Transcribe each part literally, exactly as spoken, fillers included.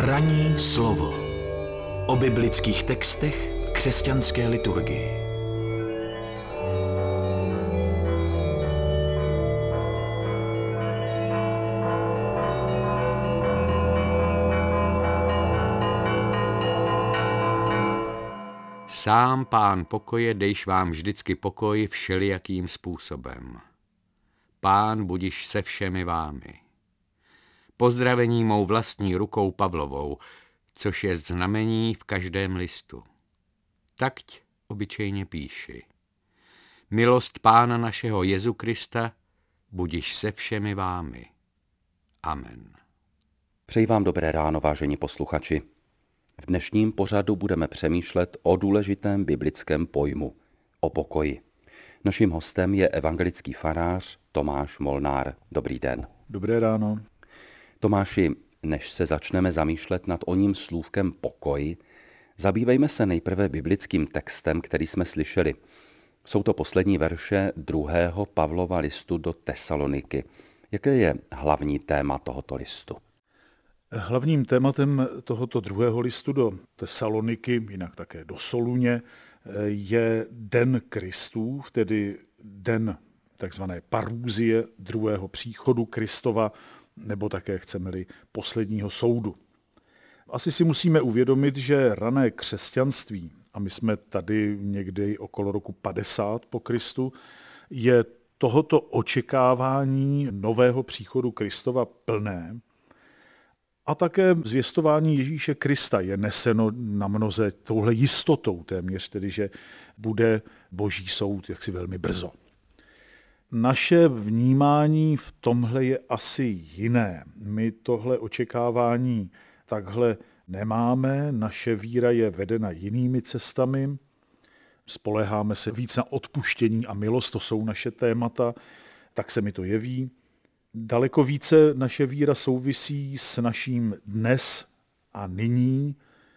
Ranní slovo o biblických textech v křesťanské liturgii. Sám Pán pokoje, dejš vám vždycky pokoj všelijakým způsobem. Pán budiš se všemi vámi. Pozdravení mou vlastní rukou Pavlovou, což je znamení v každém listu. Takť obyčejně píši. Milost Pána našeho Jezu Krista budiš se všemi vámi. Amen. Přeji vám dobré ráno, vážení posluchači. V dnešním pořadu budeme přemýšlet o důležitém biblickém pojmu, o pokoji. Naším hostem je evangelický farář Tomáš Molnár. Dobrý den. Dobré ráno. Tomáši, než se začneme zamýšlet nad oním slůvkem pokoj, zabývejme se nejprve biblickým textem, který jsme slyšeli. Jsou to poslední verše druhého Pavlova listu do Tesaloniky. Jaké je hlavní téma tohoto listu? Hlavním tématem tohoto druhého listu do Tesaloniky, jinak také do Soluně, je den Kristův, tedy den takzvané parúzie, druhého příchodu Kristova, nebo také, chceme-li, posledního soudu. Asi si musíme uvědomit, že rané křesťanství, a my jsme tady někdy okolo roku padesát po Kristu, je tohoto očekávání nového příchodu Kristova plné. A také zvěstování Ježíše Krista je neseno na mnoze touhle jistotou téměř, tedy že bude Boží soud jaksi velmi brzo. Naše vnímání v tomhle je asi jiné. My tohle očekávání takhle nemáme, naše víra je vedena jinými cestami, spoléháme se víc na odpuštění a milost, to jsou naše témata, tak se mi to jeví. Daleko více naše víra souvisí s naším dnes a nyní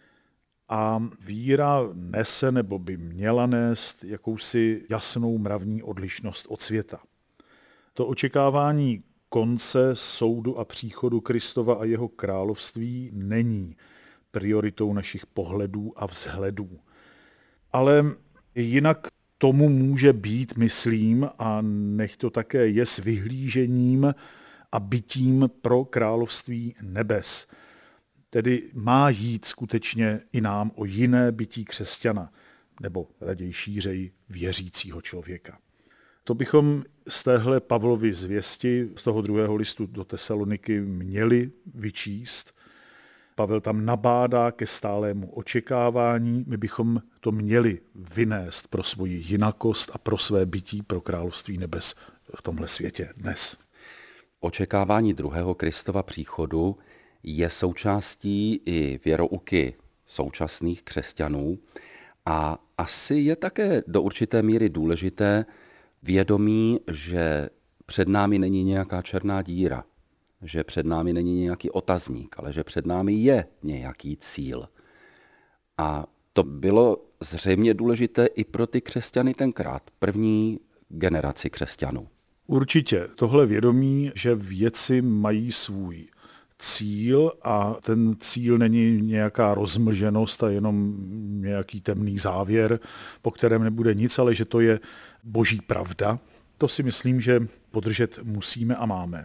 a víra nese nebo by měla nést jakousi jasnou mravní odlišnost od světa. To očekávání konce, soudu a příchodu Kristova a jeho království není prioritou našich pohledů a vzhledů. Ale jinak tomu může být, myslím, a nech to také je s vyhlížením a bytím pro království nebes. Tedy má jít skutečně i nám o jiné bytí křesťana, nebo raději šířej věřícího člověka. To bychom z téhle Pavlovy zvěsti, z toho druhého listu do Tesaloniky měli vyčíst. Pavel tam nabádá ke stálému očekávání, my bychom to měli vynést pro svoji jinakost a pro své bytí pro království nebes v tomhle světě dnes. Očekávání druhého Kristova příchodu je součástí i věrouky současných křesťanů a asi je také do určité míry důležité vědomí, že před námi není nějaká černá díra, že před námi není nějaký otazník, ale že před námi je nějaký cíl. A to bylo zřejmě důležité i pro ty křesťany tenkrát, první generaci křesťanů. Určitě tohle vědomí, že věci mají svůj cíl a ten cíl není nějaká rozmlženost a jenom nějaký temný závěr, po kterém nebude nic, ale že to je Boží pravda. To si myslím, že podržet musíme a máme.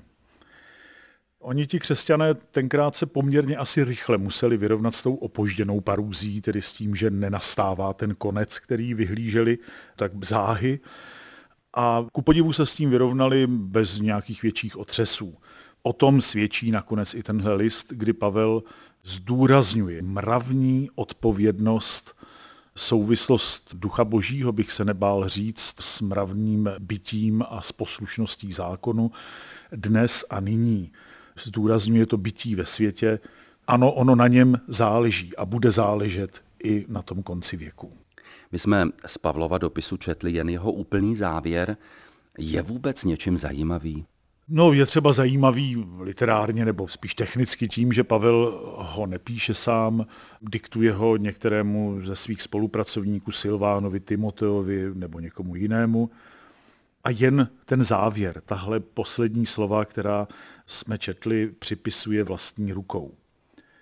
Oni ti křesťané tenkrát se poměrně asi rychle museli vyrovnat s tou opožděnou parúzí, tedy s tím, že nenastává ten konec, který vyhlíželi, tak záhy. A ku podivu se s tím vyrovnali bez nějakých větších otřesů. O tom svědčí nakonec i tenhle list, kdy Pavel zdůrazňuje mravní odpovědnost, souvislost Ducha Božího, bych se nebál říct, s mravním bytím a s poslušností zákonu dnes a nyní. Zdůrazňuje to bytí ve světě. Ano, ono na něm záleží a bude záležet i na tom konci věku. My jsme z Pavlova dopisu četli jen jeho úplný závěr. Je vůbec něčím zajímavý? No, je třeba zajímavý literárně nebo spíš technicky tím, že Pavel ho nepíše sám, diktuje ho některému ze svých spolupracovníků Silvánovi, Timoteovi nebo někomu jinému. A jen ten závěr, tahle poslední slova, která jsme četli, připisuje vlastní rukou.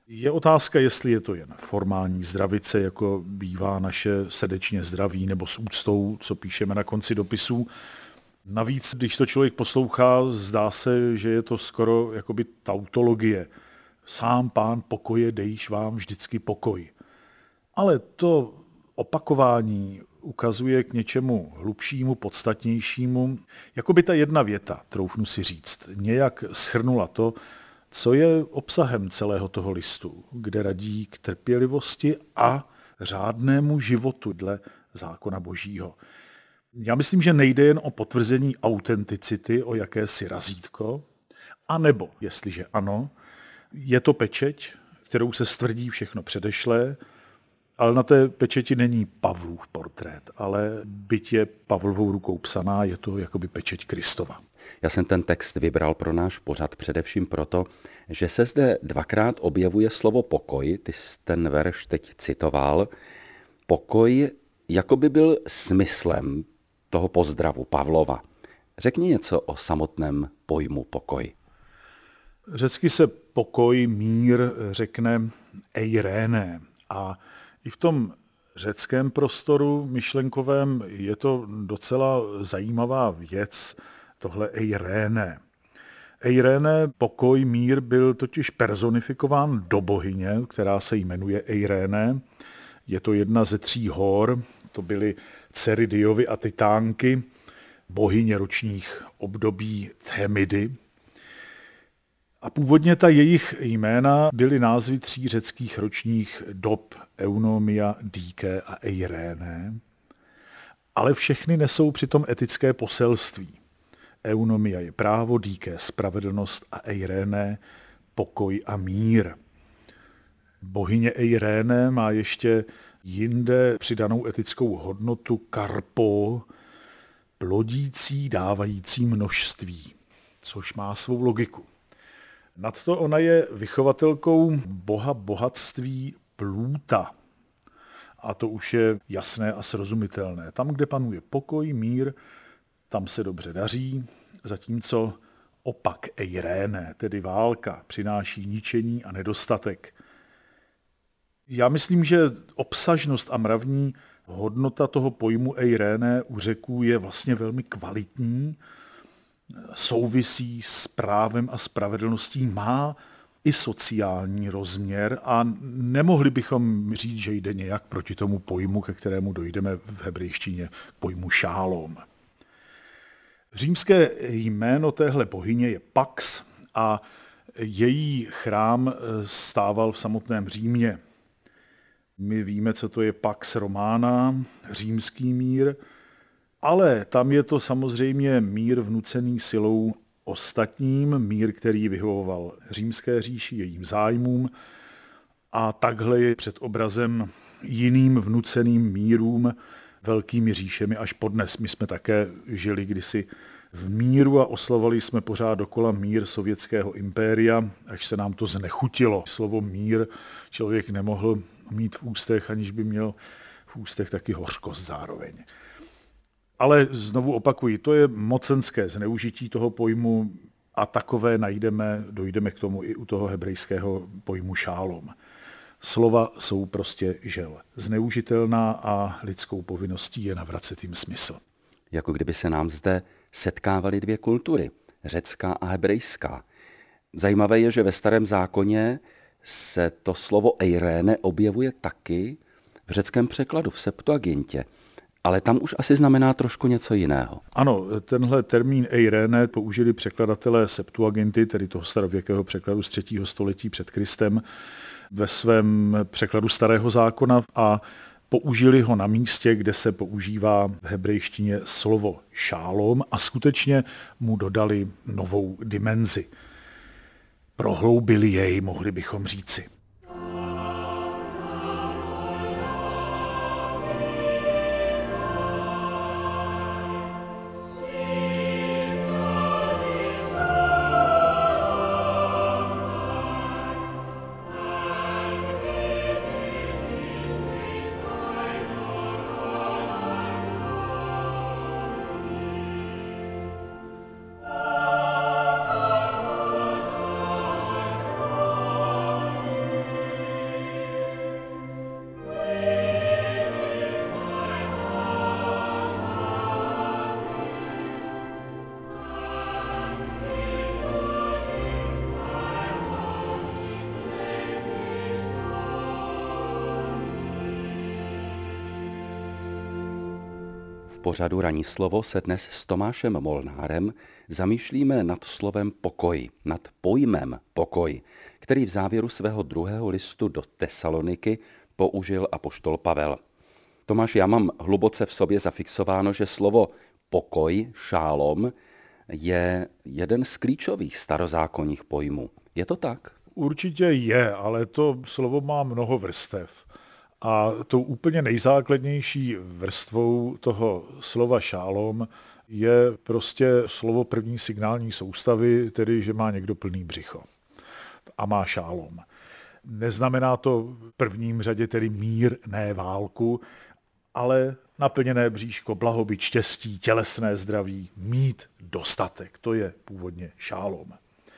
Je otázka, jestli je to jen formální zdravice, jako bývá naše srdečně zdraví, nebo s úctou, co píšeme na konci dopisů. Navíc, když to člověk poslouchá, zdá se, že je to skoro jakoby tautologie. Sám Pán pokoje, dejš vám vždycky pokoj. Ale to opakování ukazuje k něčemu hlubšímu, podstatnějšímu. Jakoby ta jedna věta, troufnu si říct, nějak shrnula to, co je obsahem celého toho listu, kde radí k trpělivosti a řádnému životu dle zákona Božího. Já myslím, že nejde jen o potvrzení autenticity, o jakési razítko, anebo, jestliže ano, je to pečeť, kterou se stvrdí všechno předešlé, ale na té pečeti není Pavlův portrét, ale byť je Pavlovou rukou psaná, je to jakoby pečeť Kristova. Já jsem ten text vybral pro náš pořad především proto, že se zde dvakrát objevuje slovo pokoj, ty jsi ten verš teď citoval. Pokoj jako by byl smyslem toho pozdravu Pavlova. Řekni něco o samotném pojmu pokoj. Řecky se pokoj, mír řekne eirene a i v tom řeckém prostoru myšlenkovém je to docela zajímavá věc, tohle eirene. Eirene, pokoj, mír, byl totiž personifikován do bohyně, která se jmenuje Eirene. Je to jedna ze tří hor, to byly dcery Diovy a Titánky, bohyně ročních období Themidy. A původně ta jejich jména byly názvy tří řeckých ročních dob, Eunomia, Dike a Eirene, ale všechny nesou přitom etické poselství. Eunomia je právo, Dike spravedlnost a Eirene pokoj a mír. Bohyně Eirene má ještě jinde přidanou etickou hodnotu karpo, plodící, dávající množství, což má svou logiku. Nadto ona je vychovatelkou boha bohatství Plúta. A to už je jasné a srozumitelné. Tam, kde panuje pokoj, mír, tam se dobře daří, zatímco opak Eirene, tedy válka, přináší ničení a nedostatek. Já myslím, že obsažnost a mravní hodnota toho pojmu Eirene u Řeků je vlastně velmi kvalitní, souvisí s právem a spravedlností, má i sociální rozměr a nemohli bychom říct, že jde nějak proti tomu pojmu, ke kterému dojdeme v hebrejštině, k pojmu šálom. Římské jméno téhle bohyně je Pax a její chrám stával v samotném Římě. My víme, co to je Pax Romana, římský mír, ale tam je to samozřejmě mír vnucený silou ostatním, mír, který vyhovoval římské říši, jejím zájmům a takhle je před obrazem jiným vnuceným mírům, velkými říšemi až podnes. My jsme také žili kdysi v míru a oslavovali jsme pořád dokola mír sovětského impéria, až se nám to znechutilo. Slovo mír člověk nemohl mít v ústech, aniž by měl v ústech taky hořkost zároveň. Ale znovu opakuji, to je mocenské zneužití toho pojmu a takové najdeme, dojdeme k tomu i u toho hebrejského pojmu šálom. Slova jsou prostě žel zneužitelná a lidskou povinností je navracet jim smysl. Jako kdyby se nám zde setkávaly dvě kultury, řecká a hebrejská. Zajímavé je, že ve Starém zákoně se to slovo eirene objevuje taky v řeckém překladu, v Septuagintě. Ale tam už asi znamená trošku něco jiného. Ano, tenhle termín eirene použili překladatelé Septuaginty, tedy toho starověkého překladu z třetího století před Kristem, ve svém překladu Starého zákona a použili ho na místě, kde se používá v hebrejštině slovo šálom a skutečně mu dodali novou dimenzi. Prohloubili jej, mohli bychom říci. pořadu Ranní slovo se dnes s Tomášem Molnárem zamýšlíme nad slovem pokoj, nad pojmem pokoj, který v závěru svého druhého listu do Tesaloniky použil apoštol Pavel. Tomáš, já mám hluboce v sobě zafixováno, že slovo pokoj, šálom, je jeden z klíčových starozákonních pojmů. Je to tak? Určitě je, ale to slovo má mnoho vrstev. A tou úplně nejzákladnější vrstvou toho slova šálom je prostě slovo první signální soustavy, tedy že má někdo plný břicho a má šálom. Neznamená to v prvním řadě tedy mír, ne válku, ale naplněné bříško, blahobyt, štěstí, tělesné zdraví, mít dostatek. To je původně šálom.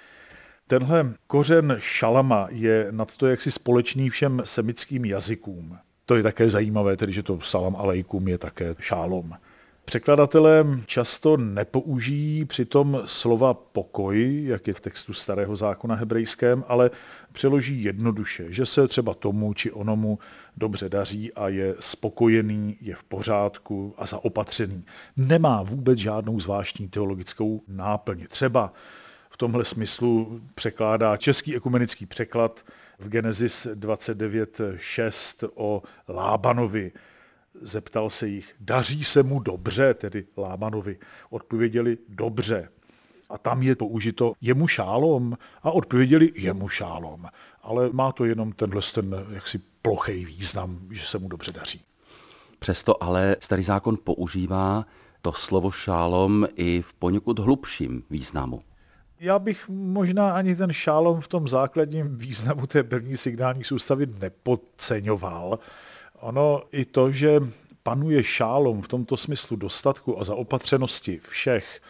Tenhle kořen šalama je nadto jaksi společný všem semickým jazykům. To je také zajímavé, tedy že to salam alejkum je také šálom. Překladatelé často nepoužijí přitom slova pokoj, jak je v textu Starého zákona hebrejském, ale přeloží jednoduše, že se třeba tomu či onomu dobře daří a je spokojený, je v pořádku a zaopatřený. Nemá vůbec žádnou zvláštní teologickou náplň. Třeba v tomhle smyslu překládá český ekumenický překlad v Genesis dvacet devět šest o Lábanovi. Zeptal se jich, daří se mu dobře, tedy Lábanovi. Odpověděli dobře. A tam je použito jemu šálom a odpověděli jemu šálom. Ale má to jenom tenhle ten jaksi plochej význam, že se mu dobře daří. Přesto ale Starý zákon používá to slovo šálom i v poněkud hlubším významu. Já bych možná ani ten šálom v tom základním významu té první signální soustavy nepodceňoval. Ono i to, že panuje šálom v tomto smyslu dostatku a zaopatřenosti všech,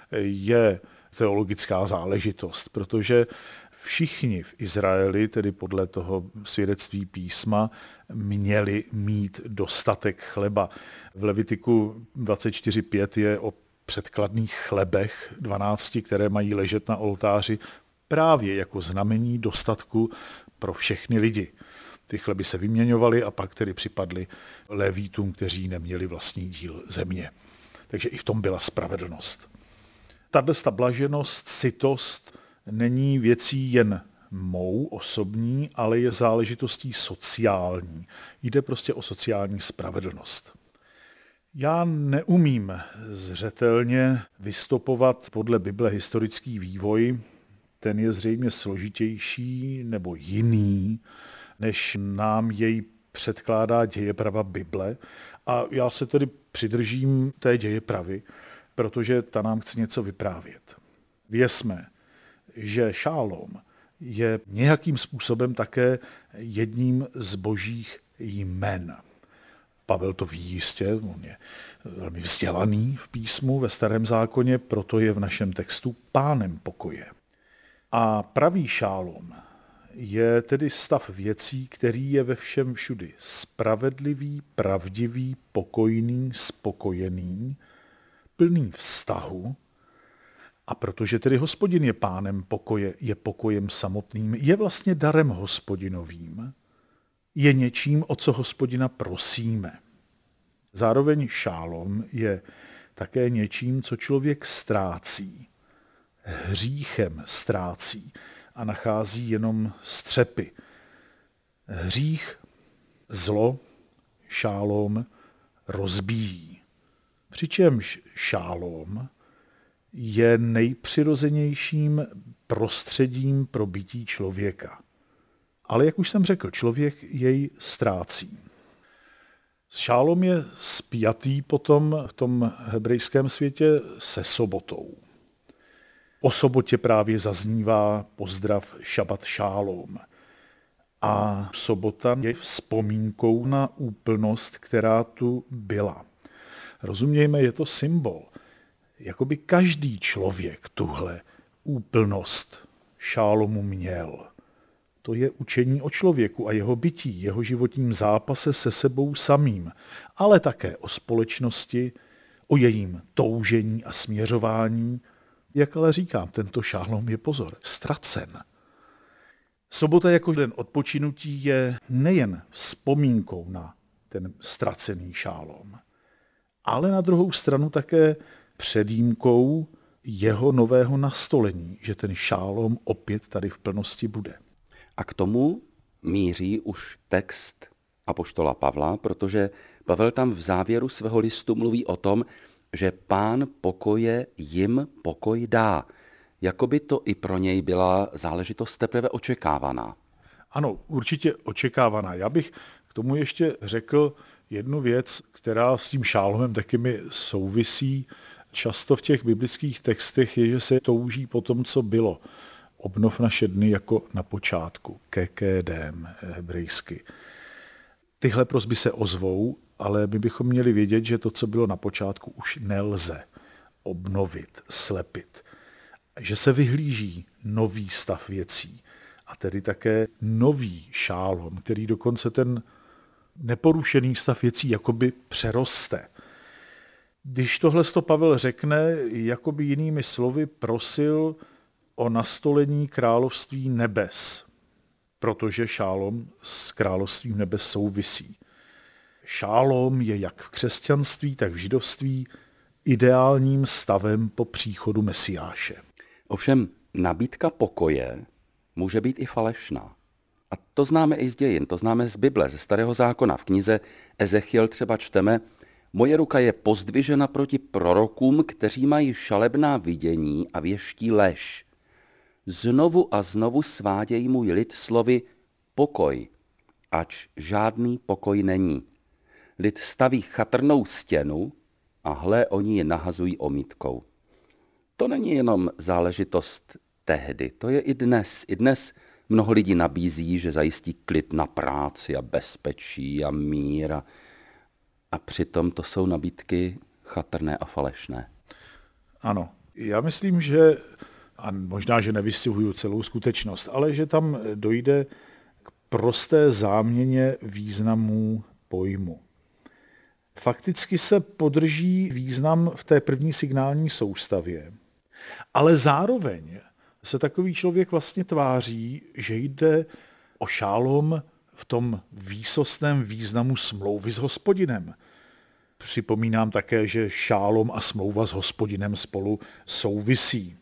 je teologická záležitost, protože všichni v Izraeli, tedy podle toho svědectví písma, měli mít dostatek chleba. V Levitiku dvacet čtyři pět je o předkladných chlebech dvanácti, které mají ležet na oltáři právě jako znamení dostatku pro všechny lidi. Ty chleby se vyměňovaly a pak tedy připadly Lévítům, kteří neměli vlastní díl země. Takže i v tom byla spravedlnost. Tato blaženost, sytost není věcí jen mou osobní, ale je záležitostí sociální. Jde prostě o sociální spravedlnost. Já neumím zřetelně vystopovat podle Bible historický vývoj, ten je zřejmě složitější nebo jiný, než nám jej předkládá dějeprava Bible. A já se tedy přidržím té dějepravy, protože ta nám chce něco vyprávět. Vězme, že šálom je nějakým způsobem také jedním z božích jmen. Pavel to ví jistě, on je velmi vzdělaný v písmu ve Starém zákoně, proto je v našem textu pánem pokoje. A pravý šálom je tedy stav věcí, který je ve všem všudy spravedlivý, pravdivý, pokojný, spokojený, plný vztahu. A protože tedy Hospodin je pánem pokoje, je pokojem samotným, je vlastně darem Hospodinovým, je něčím, o co Hospodina prosíme. Zároveň šálom je také něčím, co člověk ztrácí. Hříchem ztrácí a nachází jenom střepy. Hřích, zlo, šálom rozbíjí. Přičemž šálom je nejpřirozenějším prostředím pro bytí člověka. Ale jak už jsem řekl, člověk jej ztrácí. Šálom je spjatý potom v tom hebrejském světě se sobotou. O sobotě právě zaznívá pozdrav šabat šálom. A sobota je vzpomínkou na úplnost, která tu byla. Rozumějme, je to symbol. Jakoby každý člověk tuhle úplnost šálomu měl. To je učení o člověku a jeho bytí, jeho životním zápase se sebou samým, ale také o společnosti, o jejím toužení a směřování. Jak ale říkám, tento šálom je pozor, ztracen. Sobota jako den odpočinutí je nejen vzpomínkou na ten ztracený šálom, ale na druhou stranu také předjímkou jeho nového nastolení, že ten šálom opět tady v plnosti bude. A k tomu míří už text apoštola Pavla, protože Pavel tam v závěru svého listu mluví o tom, že Pán pokoje jim pokoj dá. Jakoby to i pro něj byla záležitost teprve očekávaná. Ano, určitě očekávaná. Já bych k tomu ještě řekl jednu věc, která s tím šálomem taky mi souvisí. Často v těch biblických textech je, že se touží po tom, co bylo. Obnov naše dny jako na počátku, kekedem hebrejsky. Tyhle prosby se ozvou, ale my bychom měli vědět, že to, co bylo na počátku, už nelze obnovit, slepit. Že se vyhlíží nový stav věcí a tedy také nový šálom, který dokonce ten neporušený stav věcí jakoby přeroste. Když tohle Pavel řekne, jakoby jinými slovy prosil o nastolení království nebes, protože šálom s královstvím nebes souvisí. Šálom je jak v křesťanství, tak v židovství ideálním stavem po příchodu Mesiáše. Ovšem nabídka pokoje může být i falešná. A to známe i z dějin, to známe z Bible, ze Starého zákona. V knize Ezechiel třeba čteme: Moje ruka je pozdvižena proti prorokům, kteří mají šalebná vidění a věští lež. Znovu a znovu svádějí můj lid slovy pokoj, ač žádný pokoj není. Lid staví chatrnou stěnu a hle, oni ji nahazují omítkou. To není jenom záležitost tehdy, to je i dnes. I dnes mnoho lidí nabízí, že zajistí klid na práci a bezpečí a mír a, a přitom to jsou nabídky chatrné a falešné. Ano, já myslím, že, a možná, že nevystihuju celou skutečnost, ale že tam dojde k prosté záměně významů pojmu. Fakticky se podrží význam v té první signální soustavě, ale zároveň se takový člověk vlastně tváří, že jde o šálom v tom výsostném významu smlouvy s Hospodinem. Připomínám také, že šálom a smlouva s Hospodinem spolu souvisí.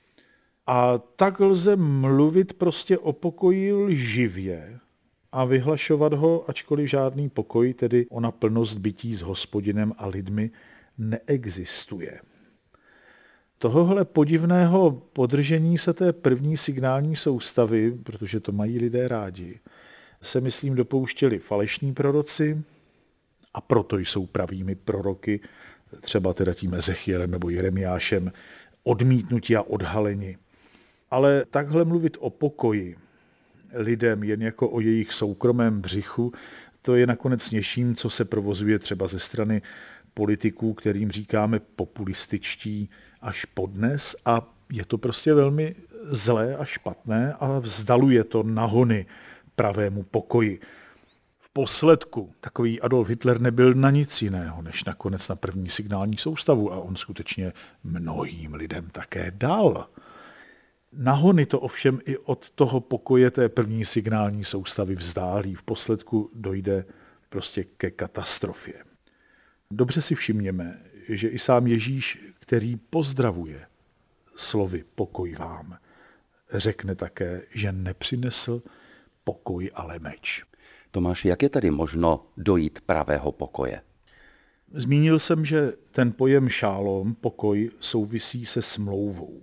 A tak lze mluvit prostě o pokoji lživě a vyhlašovat ho, ačkoliv žádný pokoj, tedy ona plnost bytí s Hospodinem a lidmi, neexistuje. Tohohle podivného podržení se té první signální soustavy, protože to mají lidé rádi, se myslím dopouštěli falešní proroci a proto jsou pravými proroky, třeba teda tím Ezechielem nebo Jeremiášem, odmítnutí a odhaleni. Ale takhle mluvit o pokoji lidem jen jako o jejich soukromém břichu, to je nakonec něčím, co se provozuje třeba ze strany politiků, kterým říkáme populističtí až podnes, a je to prostě velmi zlé a špatné a vzdaluje to nahony pravému pokoji. V posledku takový Adolf Hitler nebyl na nic jiného, než nakonec na první signální soustavu a on skutečně mnohým lidem také dal. Nahony to ovšem i od toho pokoje té první signální soustavy vzdálí. V posledku dojde prostě ke katastrofě. Dobře si všimněme, že i sám Ježíš, který pozdravuje slovy pokoj vám, řekne také, že nepřinesl pokoj, ale meč. Tomáš, jak je tedy možno dojít pravého pokoje? Zmínil jsem, že ten pojem šálom, pokoj, souvisí se smlouvou.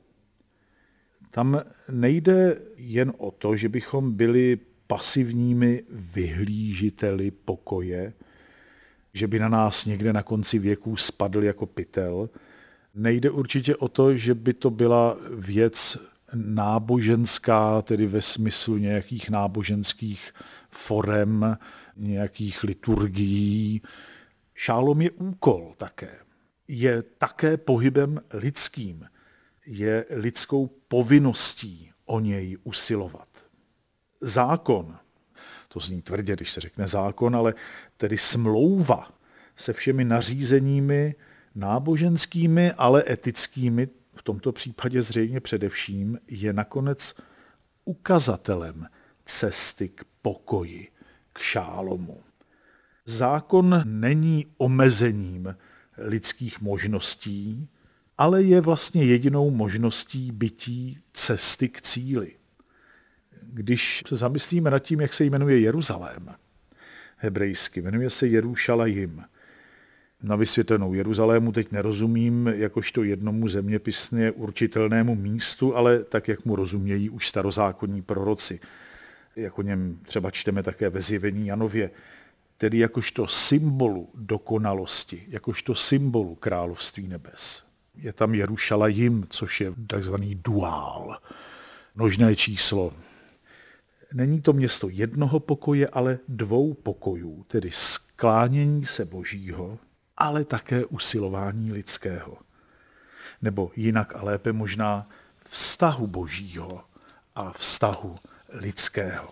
Tam nejde jen o to, že bychom byli pasivními vyhlížiteli pokoje, že by na nás někde na konci věků spadl jako pytel. Nejde určitě o to, že by to byla věc náboženská, tedy ve smyslu nějakých náboženských forem, nějakých liturgií. Šálom je úkol také. Je také pohybem lidským. Je lidskou povinností o něj usilovat. Zákon, to zní tvrdě, když se řekne zákon, ale tedy smlouva se všemi nařízeními náboženskými, ale etickými, v tomto případě zřejmě především, je nakonec ukazatelem cesty k pokoji, k šálomu. Zákon není omezením lidských možností, ale je vlastně jedinou možností bytí cesty k cíli. Když se zamyslíme nad tím, jak se jmenuje Jeruzalém, hebrejsky, jmenuje se Jerušalajim. Na vysvětlenou Jeruzalému teď nerozumím jakožto jednomu zeměpisně určitelnému místu, ale tak, jak mu rozumějí už starozákonní proroci. Jak o něm třeba čteme také ve Zjevení Janově, tedy jakožto symbolu dokonalosti, jakožto symbolu království nebes. Je tam Jerušalajim, což je takzvaný duál, množné číslo. Není to město jednoho pokoje, ale dvou pokojů, tedy sklánění se Božího, ale také usilování lidského. Nebo jinak a lépe možná vztahu Božího a vztahu lidského.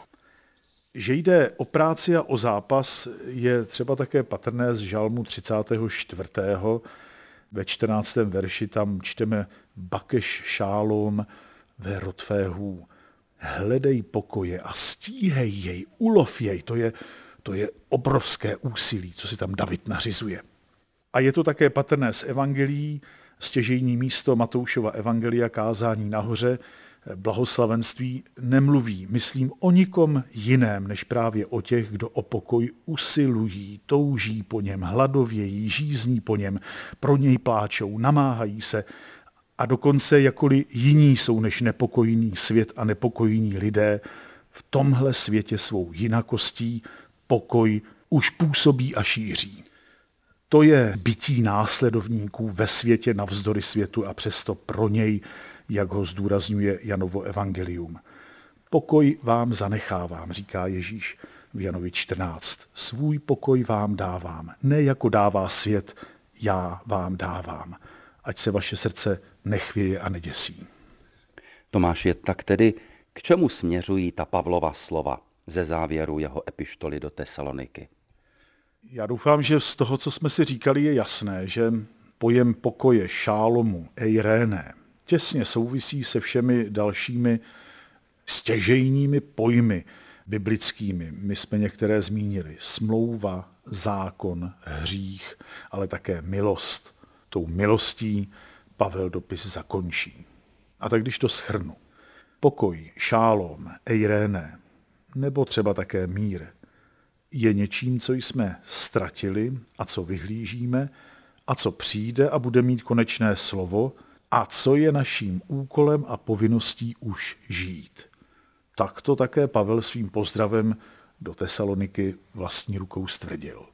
Že jde o práci a o zápas, je třeba také patrné z žalmu třicátého čtvrtého Ve čtrnáctém verši tam čteme Bakeš šálom ve rotvéhů. Hledej pokoje a stíhej jej, ulov jej. To je, to je obrovské úsilí, co si tam David nařizuje. A je to také patrné z evangelií, stěžejní místo Matoušova evangelia kázání nahoře, blahoslavenství nemluví, myslím, o nikom jiném, než právě o těch, kdo o pokoj usilují, touží po něm, hladovějí, žízní po něm, pro něj pláčou, namáhají se a dokonce jakkoliv jiní jsou než nepokojný svět a nepokojní lidé, v tomhle světě svou jinakostí pokoj už působí a šíří. To je bytí následovníků ve světě navzdory světu a přesto pro něj, jak ho zdůrazňuje Janovo evangelium. Pokoj vám zanechávám, říká Ježíš v Janovi čtrnáct. Svůj pokoj vám dávám, ne jako dává svět, já vám dávám. Ať se vaše srdce nechvěje a neděsí. Tomáš, tak tedy k čemu směřují ta Pavlova slova ze závěru jeho epištoly do Tesaloniky? Já doufám, že z toho, co jsme si říkali, je jasné, že pojem pokoje, šálomu, eiréné, těsně souvisí se všemi dalšími stěžejními pojmy biblickými. My jsme některé zmínili. Smlouva, zákon, hřích, ale také milost. Tou milostí Pavel dopis zakončí. A tak když to shrnu. Pokoj, šálom, eiréné, nebo třeba také mír, je něčím, co jsme ztratili a co vyhlížíme a co přijde a bude mít konečné slovo a co je naším úkolem a povinností už žít. Tak to také Pavel svým pozdravem do Tesaloniky vlastní rukou stvrdil.